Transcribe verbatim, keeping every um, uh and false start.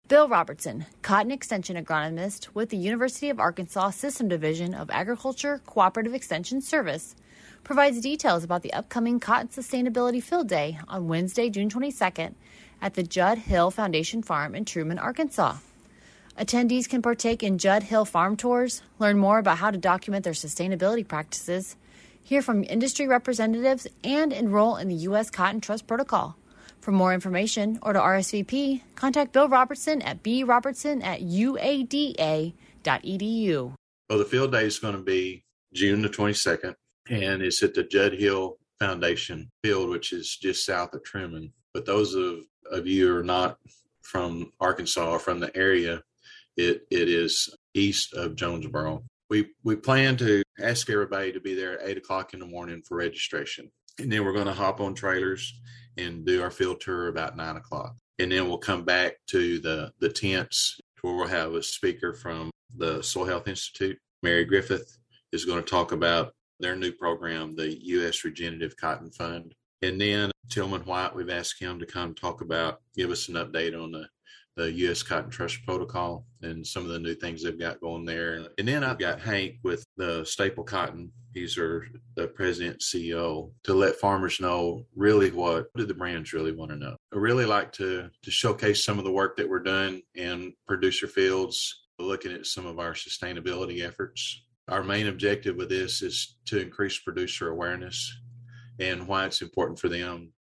Bill Robertson, Cotton Extension Agronomist with the University of Arkansas System Division of Agriculture Cooperative Extension Service, provides details about the upcoming Cotton Sustainability Field Day on Wednesday, June twenty-second at the Judd Hill Foundation Farm in Truman, Arkansas. Attendees can partake in Judd Hill farm tours, learn more about how to document their sustainability practices, hear from industry representatives, and enroll in the U S Cotton Trust Protocol. For more information or to R S V P, contact Bill Robertson at b robertson at u a d a dot e d u. Well, the field day is going to be June the twenty-second, and it's at the Judd Hill Foundation Field, which is just south of Truman. But those of, of you who are not from Arkansas or from the area, it it is east of Jonesboro. We we plan to ask everybody to be there at eight o'clock in the morning for registration. And then we're going to hop on trailers and do our field tour about nine o'clock. And then we'll come back to the, the tents where we'll have a speaker from the Soil Health Institute. Mary Griffith is going to talk about their new program, the U S Regenerative Cotton Fund. And then Tillman White, we've asked him to come talk about, give us an update on the, the U S Cotton Trust Protocol and some of the new things they've got going there. And then I've got Hank with the Staple Cotton. He's our the president and C E O, to let farmers know really what do the brands really want to know. I really like to to showcase some of the work that we're doing in producer fields, looking at some of our sustainability efforts. Our main objective with this is to increase producer awareness and why it's important for them